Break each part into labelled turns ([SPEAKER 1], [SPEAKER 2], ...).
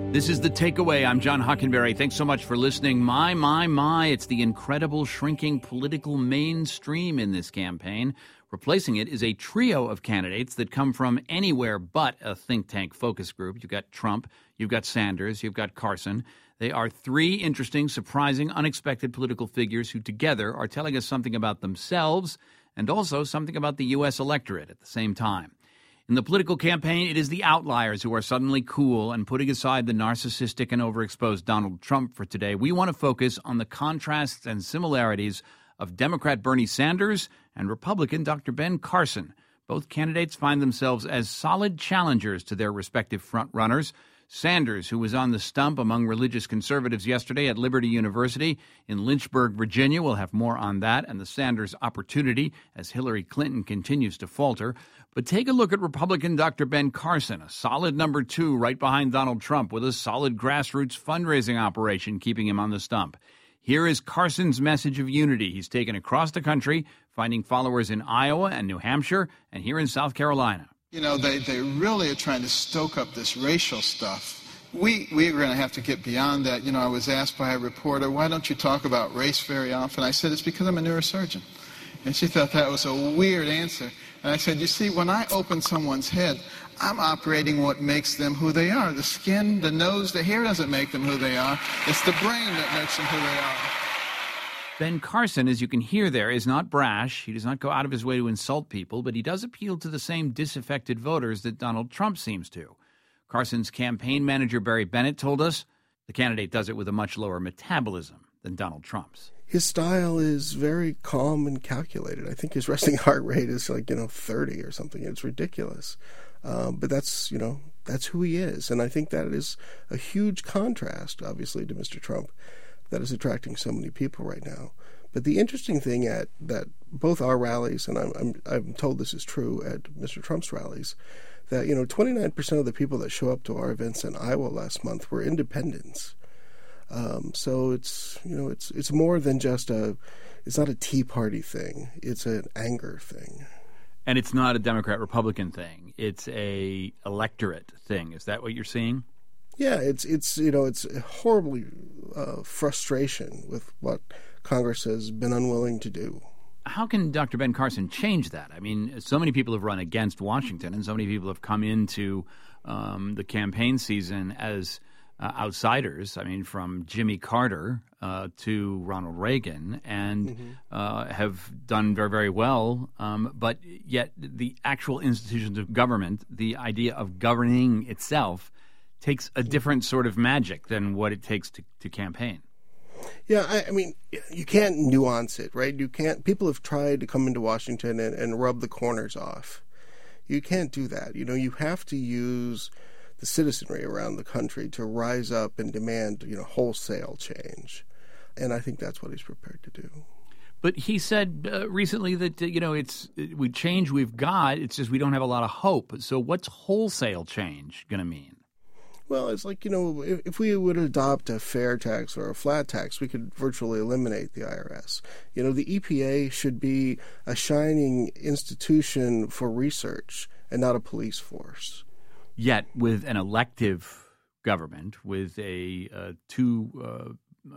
[SPEAKER 1] This is The Takeaway. I'm John Hockenberry. Thanks so much for listening. My, it's the incredible shrinking political mainstream in this campaign. Replacing it is a trio of candidates that come from anywhere but a think tank focus group. You've got Trump, you've got Sanders, you've got Carson. They are three interesting, surprising, unexpected political figures who together are telling us something about themselves and also something about the U.S. electorate at the same time. In the political campaign, it is the outliers who are suddenly cool, and putting aside the narcissistic and overexposed Donald Trump for today, we want to focus on the contrasts and similarities of Democrat Bernie Sanders and Republican Dr. Ben Carson. Both candidates find themselves as solid challengers to their respective frontrunners. Sanders, who was on the stump among religious conservatives yesterday at Liberty University in Lynchburg, Virginia. We'll have more on that and the Sanders opportunity as Hillary Clinton continues to falter. But take a look at Republican Dr. Ben Carson, a solid number two right behind Donald Trump with a solid grassroots fundraising operation keeping him on the stump. Here is Carson's message of unity he's taken across the country, finding followers in Iowa and New Hampshire and here in South Carolina.
[SPEAKER 2] You know, they really are trying to stoke up this racial stuff. We're going to have to get beyond that. You know, I was asked by a reporter, why don't you talk about race very often? I said, it's because I'm a neurosurgeon. And she thought that was a weird answer. And I said, you see, when I open someone's head, I'm operating what makes them who they are. The skin, the nose, the hair doesn't make them who they are. It's the brain that makes them who they are.
[SPEAKER 1] Ben Carson, as you can hear there, is not brash. He does not go out of his way to insult people, but he does appeal to the same disaffected voters that Donald Trump seems to. Carson's campaign manager, Barry Bennett, told us the candidate does it with a much lower metabolism than Donald Trump's.
[SPEAKER 3] His style is very calm and calculated. I think his resting heart rate is 30 or something. It's ridiculous. But that's who he is. And I think that is a huge contrast, obviously, to Mr. Trump that is attracting so many people right now. But the interesting thing at that both our rallies, and I'm told this is true at Mr. Trump's rallies, that 29% of the people that show up to our events in Iowa last month were independents. So it's more than just it's not a Tea Party thing. It's an anger thing.
[SPEAKER 1] And it's not a Democrat-Republican thing. It's a electorate thing. Is that what you're seeing?
[SPEAKER 3] Yeah, it's horribly frustration with what Congress has been unwilling to do.
[SPEAKER 1] How can Dr. Ben Carson change that? I mean, so many people have run against Washington, and so many people have come into the campaign season as outsiders. I mean, from Jimmy Carter to Ronald Reagan, and have done very, very well. But yet the actual institutions of government, the idea of governing itself, takes a different sort of magic than what it takes to campaign.
[SPEAKER 3] Yeah, I mean, you can't nuance it, right? You can't. People have tried to come into Washington and rub the corners off. You can't do that. You have to use the citizenry around the country to rise up and demand, wholesale change. And I think that's what he's prepared to do.
[SPEAKER 1] But he said recently that, we change we've got, it's just we don't have a lot of hope. So what's wholesale change going to mean?
[SPEAKER 3] Well, it's like, if we would adopt a fair tax or a flat tax, we could virtually eliminate the IRS. The EPA should be a shining institution for research and not a police force.
[SPEAKER 1] Yet with an elective government, with a two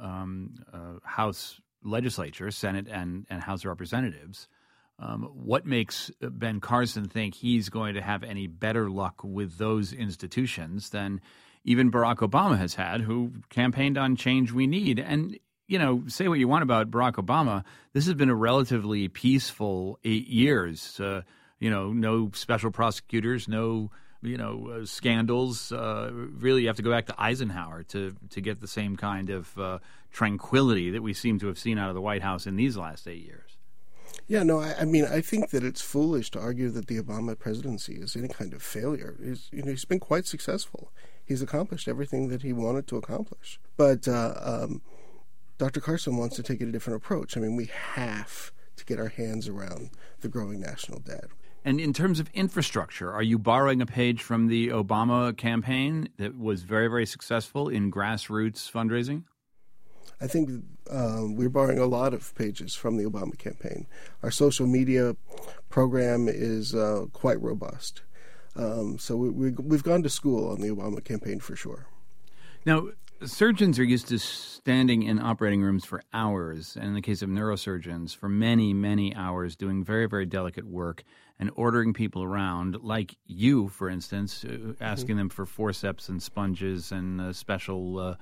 [SPEAKER 1] House legislature, Senate and House of Representatives, what makes Ben Carson think he's going to have any better luck with those institutions than even Barack Obama has had, who campaigned on change we need? And, say what you want about Barack Obama, this has been a relatively peaceful 8 years. No special prosecutors, no scandals. Really, you have to go back to Eisenhower to get the same kind of tranquility that we seem to have seen out of the White House in these last 8 years.
[SPEAKER 3] Yeah, no, I mean, I think that it's foolish to argue that the Obama presidency is any kind of failure. He's been quite successful. He's accomplished everything that he wanted to accomplish. But Dr. Carson wants to take a different approach. I mean, we have to get our hands around the growing national debt.
[SPEAKER 1] And in terms of infrastructure, are you borrowing a page from the Obama campaign that was very, very successful in grassroots fundraising?
[SPEAKER 3] I think we're borrowing a lot of pages from the Obama campaign. Our social media program is quite robust. So we've gone to school on the Obama campaign for sure.
[SPEAKER 1] Now, surgeons are used to standing in operating rooms for hours, and in the case of neurosurgeons, for many, many hours, doing very, very delicate work and ordering people around, like you, for instance, asking them for forceps and sponges and special,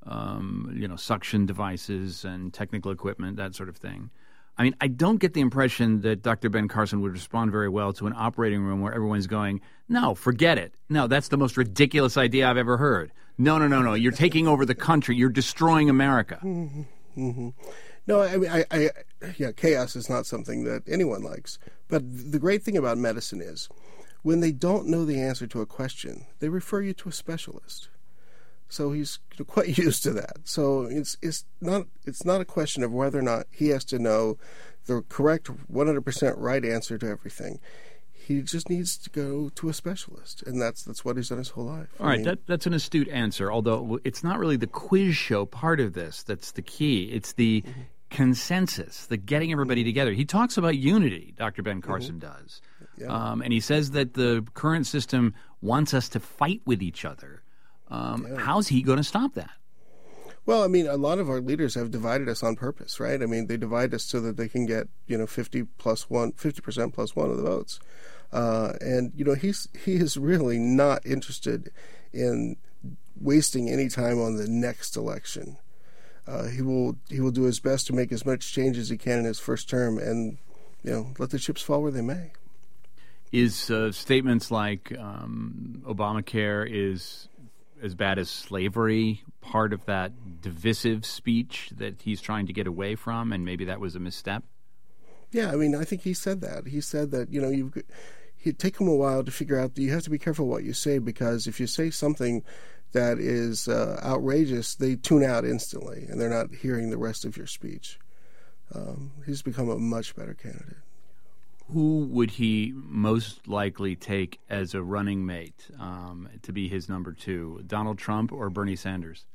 [SPEAKER 1] suction devices and technical equipment, that sort of thing. I mean, I don't get the impression that Dr. Ben Carson would respond very well to an operating room where everyone's going, no, forget it. No, that's the most ridiculous idea I've ever heard. No. You're taking over the country. You're destroying America.
[SPEAKER 3] Mm-hmm. No, I mean, chaos is not something that anyone likes. But the great thing about medicine is when they don't know the answer to a question, they refer you to a specialist. So he's quite used to that. So it's not a question of whether or not he has to know the correct 100% right answer to everything. He just needs to go to a specialist, and that's what he's done his whole life.
[SPEAKER 1] All right, that's an astute answer, although it's not really the quiz show part of this that's the key. It's the consensus, the getting everybody together. He talks about unity, Dr. Ben Carson does. Yeah. And he says that the current system wants us to fight with each other. How's he going to stop that?
[SPEAKER 3] Well, I mean, a lot of our leaders have divided us on purpose, right? I mean, they divide us so that they can get 50% plus one of the votes, and he is really not interested in wasting any time on the next election. He will do his best to make as much change as he can in his first term, and let the chips fall where they may.
[SPEAKER 1] Is statements like Obamacare is as bad as slavery part of that divisive speech that he's trying to get away from, and maybe that was a misstep?
[SPEAKER 3] Yeah, I mean, I think he said that. He said that, it'd take him a while to figure out that you have to be careful what you say, because if you say something that is outrageous, they tune out instantly, and they're not hearing the rest of your speech. He's become a much better candidate.
[SPEAKER 1] Who would he most likely take as a running mate to be his number two, Donald Trump or Bernie Sanders?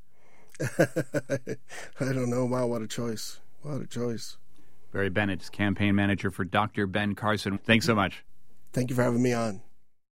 [SPEAKER 3] I don't know. Wow, what a choice. What a choice.
[SPEAKER 1] Barry Bennett, campaign manager for Dr. Ben Carson. Thanks so much.
[SPEAKER 3] Thank you for having me on.